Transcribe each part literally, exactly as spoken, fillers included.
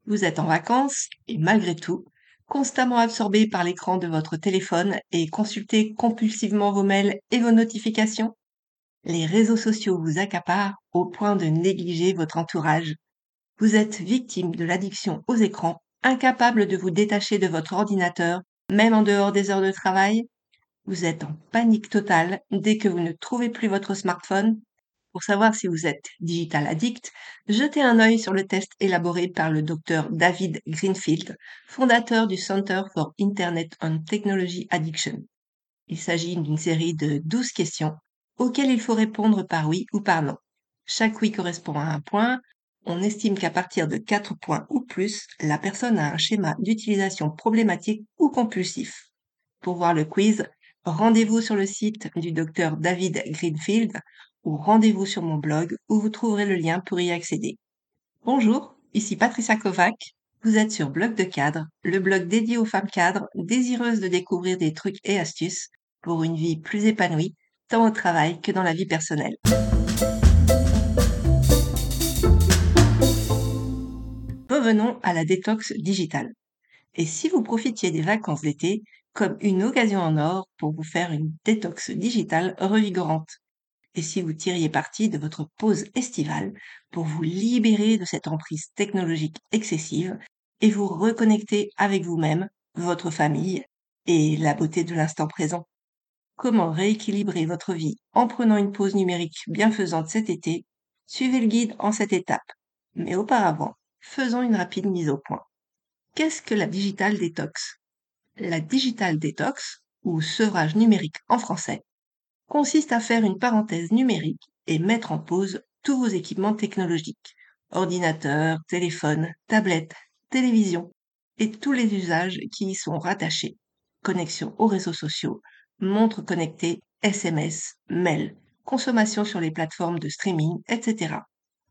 Vous êtes en vacances et malgré tout, constamment absorbé par l'écran de votre téléphone et consultez compulsivement vos mails et vos notifications. Les réseaux sociaux vous accaparent au point de négliger votre entourage. Vous êtes victime de l'addiction aux écrans, incapable de vous détacher de votre ordinateur, même en dehors des heures de travail. Vous êtes en panique totale dès que vous ne trouvez plus votre smartphone. Pour savoir si vous êtes digital addict, jetez un œil sur le test élaboré par le docteur David Greenfield, fondateur du Center for Internet and Technology Addiction. Il s'agit d'une série de douze questions auxquelles il faut répondre par oui ou par non. Chaque oui correspond à un point. On estime qu'à partir de quatre points ou plus, la personne a un schéma d'utilisation problématique ou compulsif. Pour voir le quiz, rendez-vous sur le site du docteur David Greenfield ou rendez-vous sur mon blog où vous trouverez le lien pour y accéder. Bonjour, ici Patricia Kovac. Vous êtes sur Blog de Cadre, le blog dédié aux femmes cadres désireuses de découvrir des trucs et astuces pour une vie plus épanouie, tant au travail que dans la vie personnelle. Revenons à la détox digitale. Et si vous profitiez des vacances d'été comme une occasion en or pour vous faire une détox digitale revigorante? Et si vous tiriez parti de votre pause estivale pour vous libérer de cette emprise technologique excessive et vous reconnecter avec vous-même, votre famille et la beauté de l'instant présent? Comment rééquilibrer votre vie en prenant une pause numérique bienfaisante cet été? Suivez le guide en cette étape. Mais auparavant, faisons une rapide mise au point. Qu'est-ce que la digital détox? La digital détox, ou sevrage numérique en français, consiste à faire une parenthèse numérique et mettre en pause tous vos équipements technologiques, ordinateurs, téléphones, tablettes, télévision et tous les usages qui y sont rattachés, connexion aux réseaux sociaux, montres connectées, S M S, mails, consommation sur les plateformes de streaming, et cetera.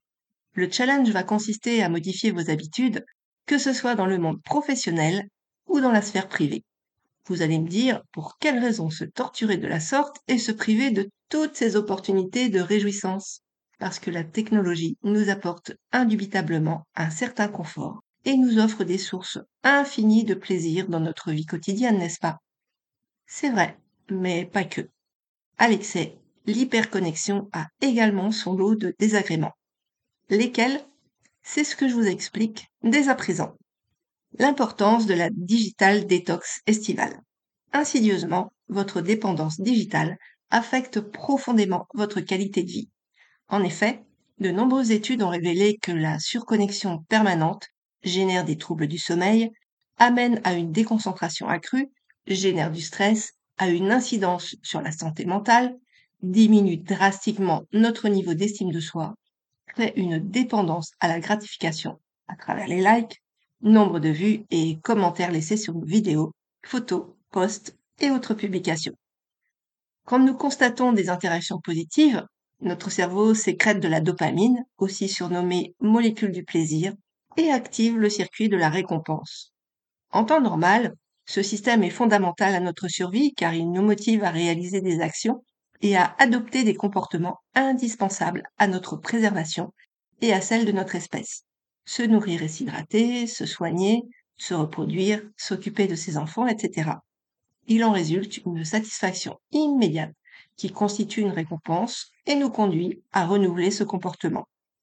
Le challenge va consister à modifier vos habitudes, que ce soit dans le monde professionnel ou dans la sphère privée. Vous allez me dire pour quelle raison se torturer de la sorte et se priver de toutes ces opportunités de réjouissance? Parce que la technologie nous apporte indubitablement un certain confort et nous offre des sources infinies de plaisir dans notre vie quotidienne, n'est-ce pas? C'est vrai, mais pas que. À l'excès, l'hyperconnexion a également son lot de désagréments. Lesquels? C'est ce que je vous explique dès à présent. L'importance de la digital détox estivale. Insidieusement, votre dépendance digitale affecte profondément votre qualité de vie. En effet, de nombreuses études ont révélé que la surconnexion permanente génère des troubles du sommeil, amène à une déconcentration accrue, génère du stress, a une incidence sur la santé mentale, diminue drastiquement notre niveau d'estime de soi, crée une dépendance à la gratification à travers les likes, nombre de vues et commentaires laissés sur nos vidéos, photos, posts et autres publications. Quand nous constatons des interactions positives, notre cerveau sécrète de la dopamine, aussi surnommée molécule du plaisir, et active le circuit de la récompense. En temps normal, ce système est fondamental à notre survie car il nous motive à réaliser des actions et à adopter des comportements indispensables à notre préservation et à celle de notre espèce. Se nourrir et s'hydrater, se soigner, se reproduire, s'occuper de ses enfants, et cetera. Il en résulte une satisfaction immédiate qui constitue une récompense et nous conduit à renouveler ce comportement.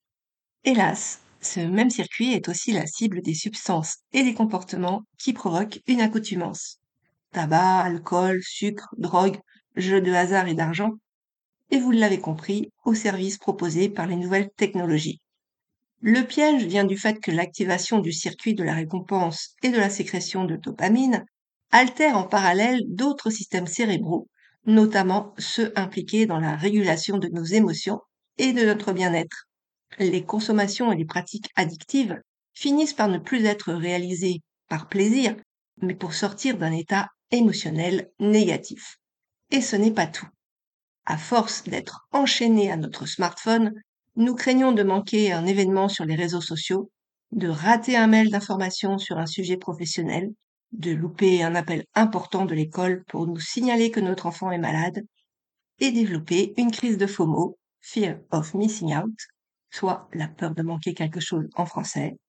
Hélas, ce même circuit est aussi la cible des substances et des comportements qui provoquent une accoutumance. Tabac, alcool, sucre, drogue, jeux de hasard et d'argent, et vous l'avez compris, aux services proposés par les nouvelles technologies. Le piège vient du fait que l'activation du circuit de la récompense et de la sécrétion de dopamine altère en parallèle d'autres systèmes cérébraux, notamment ceux impliqués dans la régulation de nos émotions et de notre bien-être. Les consommations et les pratiques addictives finissent par ne plus être réalisées par plaisir, mais pour sortir d'un état émotionnel négatif. Et ce n'est pas tout. À force d'être enchaînés à notre smartphone, nous craignons de manquer un événement sur les réseaux sociaux, de rater un mail d'information sur un sujet professionnel, de louper un appel important de l'école pour nous signaler que notre enfant est malade, et développer une crise de FOMO, Fear of Missing Out, soit la peur de manquer quelque chose en français,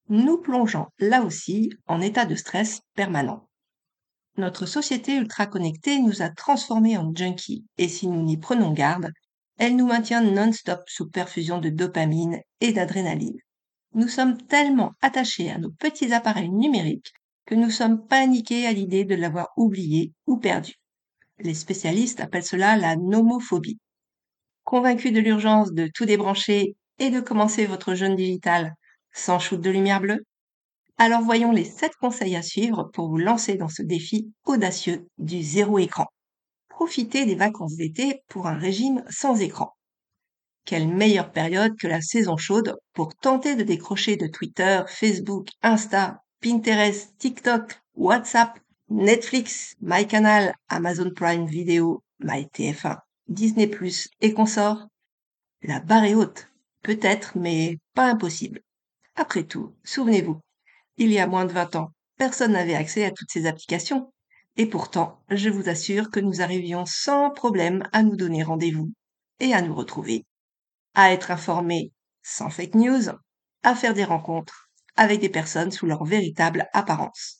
nous plongeons là aussi en état de stress permanent. Notre société ultra connectée nous a transformés en junkies et si nous n'y prenons garde, elle nous maintient non-stop sous perfusion de dopamine et d'adrénaline. Nous sommes tellement attachés à nos petits appareils numériques que nous sommes paniqués à l'idée de l'avoir oublié ou perdu. Les spécialistes appellent cela la nomophobie. Convaincus de l'urgence de tout débrancher et de commencer votre jeûne digital sans shoot de lumière bleue? Alors voyons les sept conseils à suivre pour vous lancer dans ce défi audacieux du zéro écran. Profitez des vacances d'été pour un régime sans écran. Quelle meilleure période que la saison chaude pour tenter de décrocher de Twitter, Facebook, Insta, Pinterest, TikTok, WhatsApp, Netflix, MyCanal, Amazon Prime Video, MyTF un, Disney plus et consorts? La barre est haute, peut-être, mais pas impossible. Après tout, souvenez-vous, il y a moins de vingt ans, personne n'avait accès à toutes ces applications. Et pourtant, je vous assure que nous arrivions sans problème à nous donner rendez-vous et à nous retrouver, à être informés sans fake news, à faire des rencontres avec des personnes sous leur véritable apparence.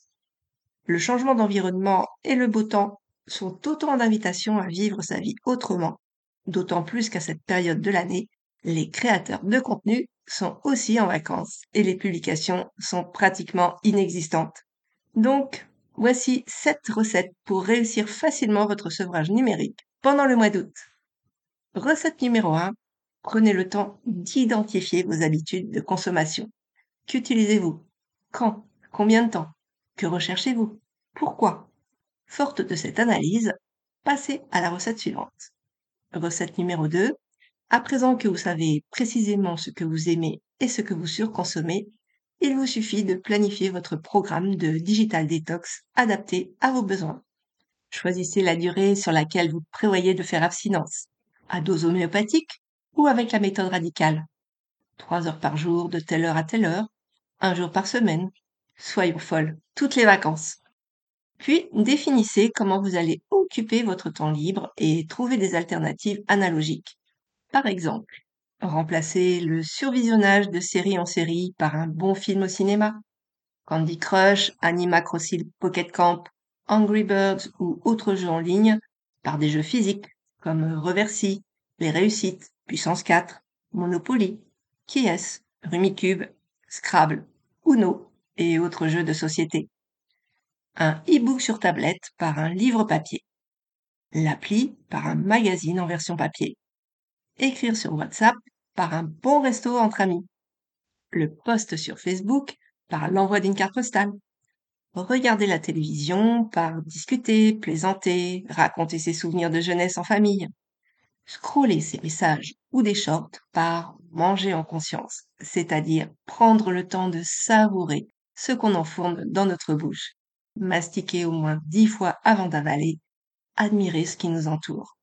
Le changement d'environnement et le beau temps sont autant d'invitations à vivre sa vie autrement, d'autant plus qu'à cette période de l'année, les créateurs de contenu sont aussi en vacances et les publications sont pratiquement inexistantes. Donc, voici sept recettes pour réussir facilement votre sevrage numérique pendant le mois d'août. Recette numéro un. Prenez le temps d'identifier vos habitudes de consommation. Qu'utilisez-vous? Quand? Combien de temps? Que recherchez-vous? Pourquoi? Forte de cette analyse, passez à la recette suivante. Recette numéro deux. À présent que vous savez précisément ce que vous aimez et ce que vous surconsommez, il vous suffit de planifier votre programme de digital detox adapté à vos besoins. Choisissez la durée sur laquelle vous prévoyez de faire abstinence, à dose homéopathique ou avec la méthode radicale. Trois heures par jour, de telle heure à telle heure, un jour par semaine. Soyons folles, toutes les vacances. Puis, définissez comment vous allez occuper votre temps libre et trouver des alternatives analogiques. Par exemple, remplacez le survisionnage de série en série par un bon film au cinéma. Candy Crush, Animal Crossing Pocket Camp, Angry Birds ou autres jeux en ligne par des jeux physiques comme Reversi, Les Réussites, Puissance quatre, Monopoly, Qui est-ce, Rumicube, Scrabble, Uno et autres jeux de société. Un e-book sur tablette par un livre papier. L'appli par un magazine en version papier. Écrire sur WhatsApp par un bon resto entre amis. Le post sur Facebook par l'envoi d'une carte postale. Regarder la télévision par discuter, plaisanter, raconter ses souvenirs de jeunesse en famille. Scroller ses messages ou des shorts par manger en conscience, c'est-à-dire prendre le temps de savourer ce qu'on enfourne dans notre bouche. Mastiquer au moins dix fois avant d'avaler, admirer ce qui nous entoure.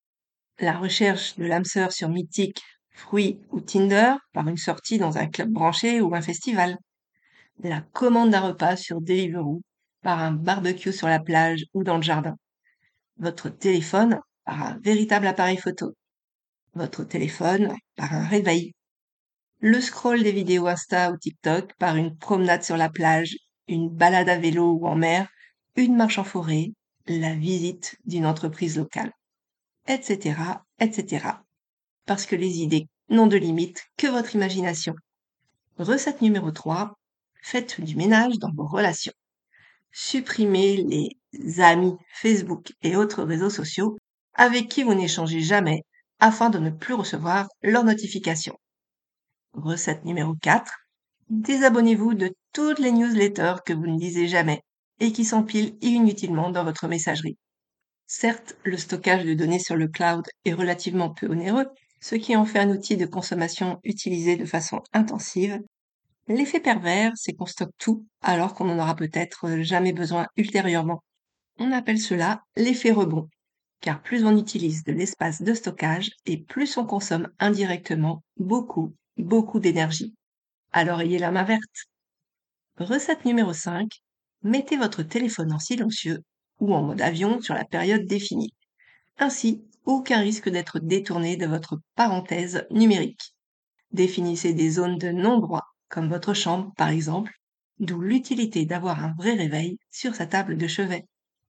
La recherche de l'âme sœur sur Mythique, Fruits ou Tinder par une sortie dans un club branché ou un festival. La commande d'un repas sur Deliveroo par un barbecue sur la plage ou dans le jardin. Votre téléphone par un véritable appareil photo. Votre téléphone par un réveil. Le scroll des vidéos Insta ou TikTok par une promenade sur la plage, une balade à vélo ou en mer, une marche en forêt, la visite d'une entreprise locale, et cetera, et cetera. Parce que les idées n'ont de limite que votre imagination. Recette numéro trois. Faites du ménage dans vos relations. Supprimez les amis Facebook et autres réseaux sociaux avec qui vous n'échangez jamais afin de ne plus recevoir leurs notifications. Recette numéro quatre. Désabonnez-vous de toutes les newsletters que vous ne lisez jamais et qui s'empilent inutilement dans votre messagerie. Certes, le stockage de données sur le cloud est relativement peu onéreux, ce qui en fait un outil de consommation utilisé de façon intensive. L'effet pervers, c'est qu'on stocke tout alors qu'on n'en aura peut-être jamais besoin ultérieurement. On appelle cela l'effet rebond, car plus on utilise de l'espace de stockage et plus on consomme indirectement beaucoup, beaucoup d'énergie. Alors ayez la main verte. Recette numéro cinq. Mettez votre téléphone en silencieux ou en mode avion sur la période définie. Ainsi, aucun risque d'être détourné de votre parenthèse numérique. Définissez des zones de non-droit, comme votre chambre par exemple, d'où l'utilité d'avoir un vrai réveil sur sa table de chevet.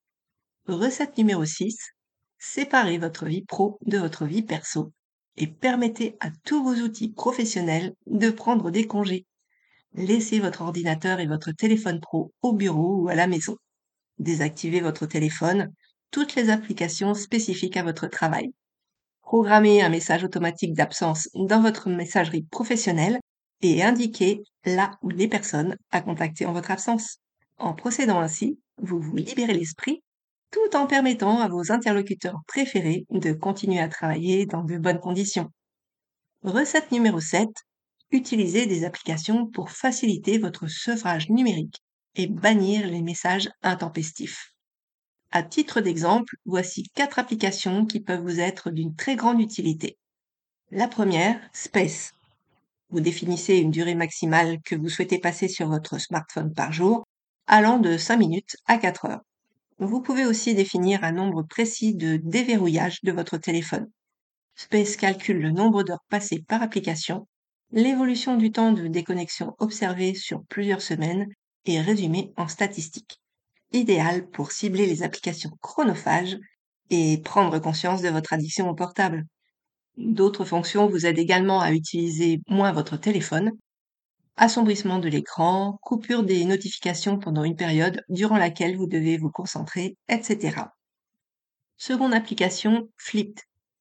Recette numéro six. Séparez votre vie pro de votre vie perso et permettez à tous vos outils professionnels de prendre des congés. Laissez votre ordinateur et votre téléphone pro au bureau ou à la maison. Désactivez votre téléphone, toutes les applications spécifiques à votre travail. Programmez un message automatique d'absence dans votre messagerie professionnelle et indiquez là où les personnes à contacter en votre absence. En procédant ainsi, vous vous libérez l'esprit tout en permettant à vos interlocuteurs préférés de continuer à travailler dans de bonnes conditions. Recette numéro sept. Utilisez des applications pour faciliter votre sevrage numérique et bannir les messages intempestifs. À titre d'exemple, voici quatre applications qui peuvent vous être d'une très grande utilité. La première, Space. Vous définissez une durée maximale que vous souhaitez passer sur votre smartphone par jour, allant de cinq minutes à quatre heures. Vous pouvez aussi définir un nombre précis de déverrouillage de votre téléphone. Space calcule le nombre d'heures passées par application, l'évolution du temps de déconnexion observé sur plusieurs semaines et résumé en statistiques. Idéal pour cibler les applications chronophages et prendre conscience de votre addiction au portable. D'autres fonctions vous aident également à utiliser moins votre téléphone. Assombrissement de l'écran, coupure des notifications pendant une période durant laquelle vous devez vous concentrer, et cetera. Seconde application, Flipped.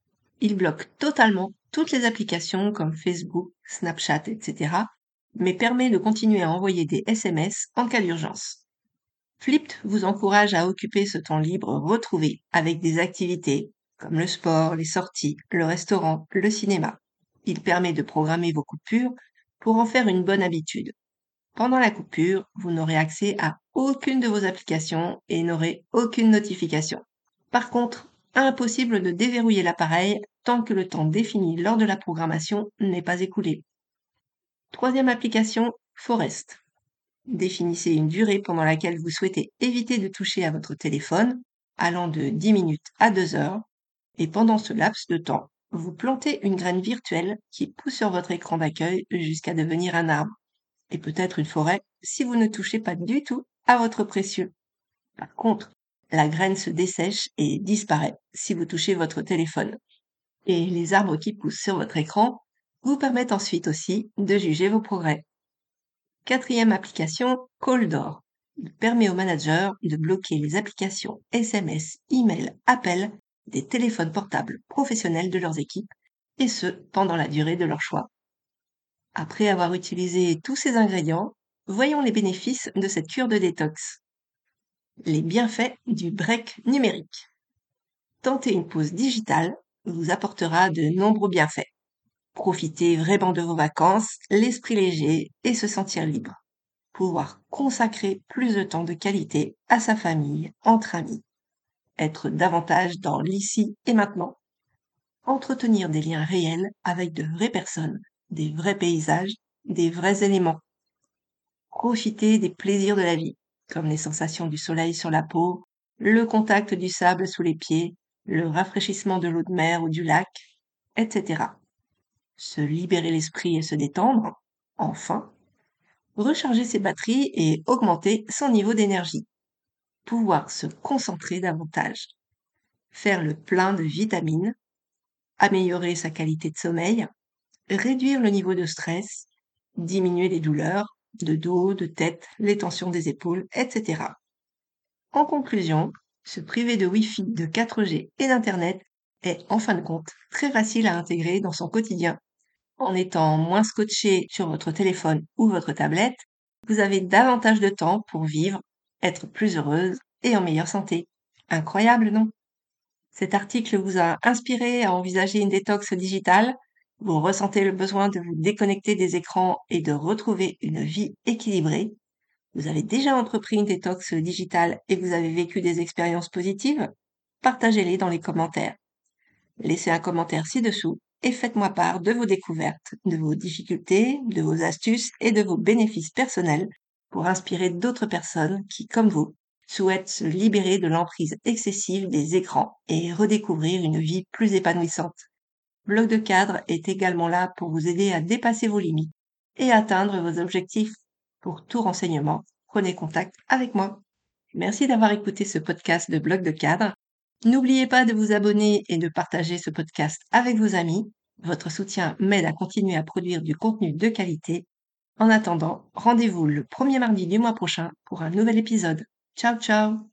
Il bloque totalement toutes les applications comme Facebook, Snapchat, et cetera, mais permet de continuer à envoyer des S M S en cas d'urgence. Flipped vous encourage à occuper ce temps libre retrouvé avec des activités comme le sport, les sorties, le restaurant, le cinéma. Il permet de programmer vos coupures pour en faire une bonne habitude. Pendant la coupure, vous n'aurez accès à aucune de vos applications et n'aurez aucune notification. Par contre, impossible de déverrouiller l'appareil tant que le temps défini lors de la programmation n'est pas écoulé. Troisième application, Forest. Définissez une durée pendant laquelle vous souhaitez éviter de toucher à votre téléphone, allant de dix minutes à deux heures, et pendant ce laps de temps, vous plantez une graine virtuelle qui pousse sur votre écran d'accueil jusqu'à devenir un arbre, et peut-être une forêt si vous ne touchez pas du tout à votre précieux. Par contre, la graine se dessèche et disparaît si vous touchez votre téléphone. Et les arbres qui poussent sur votre écran vous permettent ensuite aussi de juger vos progrès. Quatrième application, Coldor. Il permet aux managers de bloquer les applications S M S, email, appels des téléphones portables professionnels de leurs équipes, et ce, pendant la durée de leur choix. Après avoir utilisé tous ces ingrédients, voyons les bénéfices de cette cure de détox. Les bienfaits du break numérique. Tenter une pause digitale vous apportera de nombreux bienfaits. Profitez vraiment de vos vacances, l'esprit léger et se sentir libre. Pouvoir consacrer plus de temps de qualité à sa famille, entre amis. Être davantage dans l'ici et maintenant. Entretenir des liens réels avec de vraies personnes, des vrais paysages, des vrais éléments. Profiter des plaisirs de la vie, comme les sensations du soleil sur la peau, le contact du sable sous les pieds, le rafraîchissement de l'eau de mer ou du lac, et cetera. Se libérer l'esprit et se détendre, enfin. Recharger ses batteries et augmenter son niveau d'énergie. Pouvoir se concentrer davantage. Faire le plein de vitamines. Améliorer sa qualité de sommeil. Réduire le niveau de stress. Diminuer les douleurs de dos, de tête, les tensions des épaules, et cetera. En conclusion, se priver de Wi-Fi, de quatre G et d'Internet est en fin de compte très facile à intégrer dans son quotidien. En étant moins scotché sur votre téléphone ou votre tablette, vous avez davantage de temps pour vivre, être plus heureuse et en meilleure santé. Incroyable, non? Cet article vous a inspiré à envisager une détox digitale. Vous ressentez le besoin de vous déconnecter des écrans et de retrouver une vie équilibrée. Vous avez déjà entrepris une détox digitale et vous avez vécu des expériences positives? Partagez-les dans les commentaires. Laissez un commentaire ci-dessous et faites-moi part de vos découvertes, de vos difficultés, de vos astuces et de vos bénéfices personnels pour inspirer d'autres personnes qui, comme vous, souhaitent se libérer de l'emprise excessive des écrans et redécouvrir une vie plus épanouissante. Bloc de cadre est également là pour vous aider à dépasser vos limites et atteindre vos objectifs. Pour tout renseignement, prenez contact avec moi. Merci d'avoir écouté ce podcast de Bloc de cadre. N'oubliez pas de vous abonner et de partager ce podcast avec vos amis. Votre soutien m'aide à continuer à produire du contenu de qualité. En attendant, rendez-vous le premier mardi du mois prochain pour un nouvel épisode. Ciao, ciao!